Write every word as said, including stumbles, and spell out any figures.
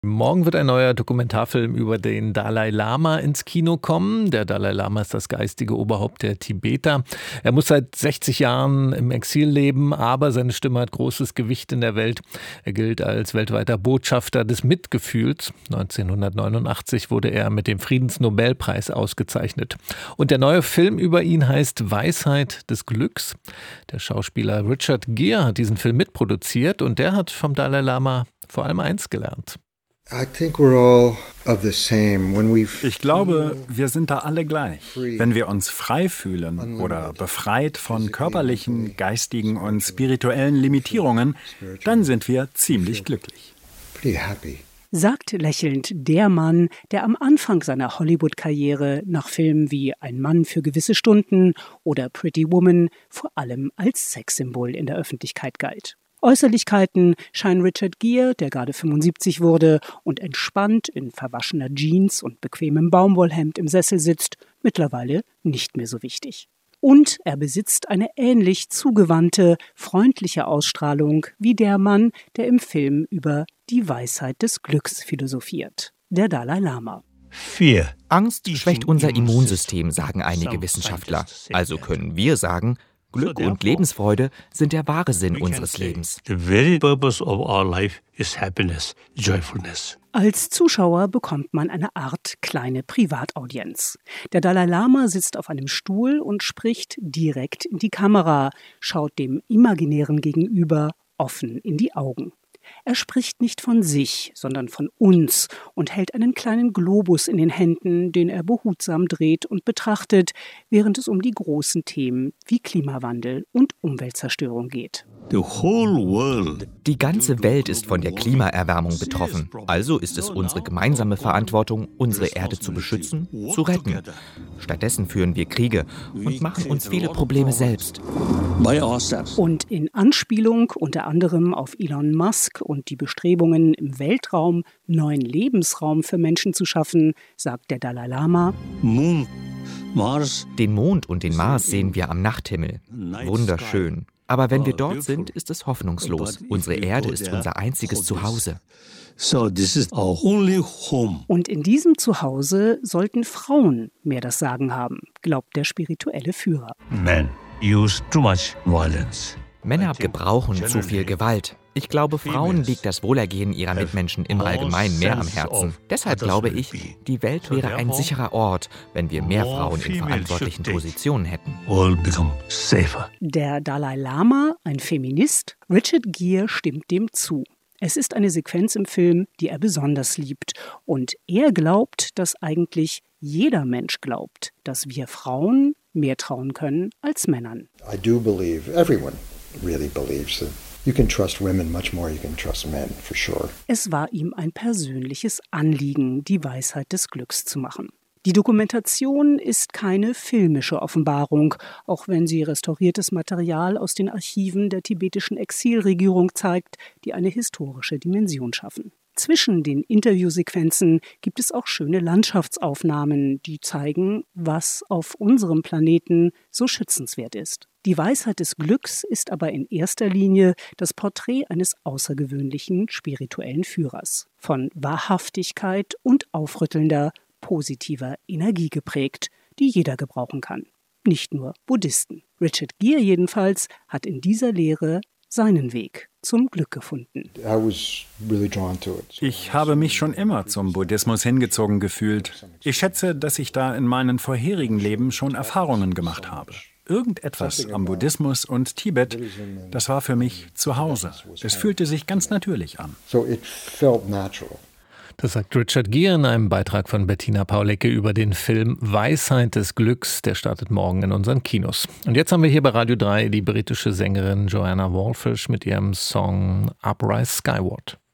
Morgen wird ein neuer Dokumentarfilm über den Dalai Lama ins Kino kommen. Der Dalai Lama ist das geistige Oberhaupt der Tibeter. Er muss seit sechzig Jahren im Exil leben, aber seine Stimme hat großes Gewicht in der Welt. Er gilt als weltweiter Botschafter des Mitgefühls. neunzehnhundertneunundachtzig wurde er mit dem Friedensnobelpreis ausgezeichnet. Und der neue Film über ihn heißt Weisheit des Glücks. Der Schauspieler Richard Gere hat diesen Film mitproduziert und der hat vom Dalai Lama vor allem eins gelernt. Ich glaube, wir sind da alle gleich. Wenn wir uns frei fühlen oder befreit von körperlichen, geistigen und spirituellen Limitierungen, dann sind wir ziemlich glücklich. Sagt lächelnd der Mann, der am Anfang seiner Hollywood-Karriere nach Filmen wie Ein Mann für gewisse Stunden oder Pretty Woman vor allem als Sexsymbol in der Öffentlichkeit galt. Äußerlichkeiten scheinen Richard Gere, der gerade fünfundsiebzig wurde und entspannt in verwaschener Jeans und bequemem Baumwollhemd im Sessel sitzt, mittlerweile nicht mehr so wichtig. Und er besitzt eine ähnlich zugewandte, freundliche Ausstrahlung wie der Mann, der im Film über die Weisheit des Glücks philosophiert, der Dalai Lama. Fear. Angst schwächt unser Immunsystem, sagen einige Wissenschaftler. Also können wir sagen, Glück und Lebensfreude sind der wahre Sinn unseres Lebens. The very purpose of our life is happiness, joyfulness. Als Zuschauer bekommt man eine Art kleine Privataudienz. Der Dalai Lama sitzt auf einem Stuhl und spricht direkt in die Kamera, schaut dem imaginären Gegenüber offen in die Augen. Er spricht nicht von sich, sondern von uns und hält einen kleinen Globus in den Händen, den er behutsam dreht und betrachtet, während es um die großen Themen wie Klimawandel und Umweltzerstörung geht. Die ganze Welt ist von der Klimaerwärmung betroffen. Also ist es unsere gemeinsame Verantwortung, unsere Erde zu beschützen, zu retten. Stattdessen führen wir Kriege und machen uns viele Probleme selbst. Und in Anspielung unter anderem auf Elon Musk und die Bestrebungen im Weltraum, neuen Lebensraum für Menschen zu schaffen, sagt der Dalai Lama: Den Mond und den Mars sehen wir am Nachthimmel. Wunderschön. Aber wenn wir dort sind, ist es hoffnungslos. Unsere Erde ist unser einziges Zuhause. Und in diesem Zuhause sollten Frauen mehr das Sagen haben, glaubt der spirituelle Führer. Men use too much violence. Männer gebrauchen zu viel Gewalt. Ich glaube, Frauen liegt das Wohlergehen ihrer Mitmenschen im Allgemeinen mehr am Herzen. Deshalb glaube ich, die Welt wäre ein sicherer Ort, wenn wir mehr Frauen in verantwortlichen Positionen hätten. Der Dalai Lama, ein Feminist, Richard Gere stimmt dem zu. Es ist eine Sequenz im Film, die er besonders liebt. Und er glaubt, dass eigentlich jeder Mensch glaubt, dass wir Frauen mehr trauen können als Männern. I do believe everyone really believes that you can trust women much more you can trust men, for sure. Es war ihm ein persönliches Anliegen, die Weisheit des Glücks zu machen. Die Dokumentation ist keine filmische Offenbarung, auch wenn sie restauriertes Material aus den Archiven der tibetischen Exilregierung zeigt, die eine historische Dimension schaffen. Zwischen den Interviewsequenzen gibt es auch schöne Landschaftsaufnahmen, die zeigen, was auf unserem Planeten so schützenswert ist. Die Weisheit des Glücks ist aber in erster Linie das Porträt eines außergewöhnlichen spirituellen Führers, von Wahrhaftigkeit und aufrüttelnder, positiver Energie geprägt, die jeder gebrauchen kann. Nicht nur Buddhisten. Richard Gere jedenfalls hat in dieser Lehre seinen Weg zum Glück gefunden. Ich habe mich schon immer zum Buddhismus hingezogen gefühlt. Ich schätze, dass ich da in meinen vorherigen Leben schon Erfahrungen gemacht habe. Irgendetwas am Buddhismus und Tibet, das war für mich zu Hause. Es fühlte sich ganz natürlich an. Das sagt Richard Gere in einem Beitrag von Bettina Paulecke über den Film Weisheit des Glücks. Der startet morgen in unseren Kinos. Und jetzt haben wir hier bei Radio drei die britische Sängerin Joanna Walfish mit ihrem Song Uprise Skyward.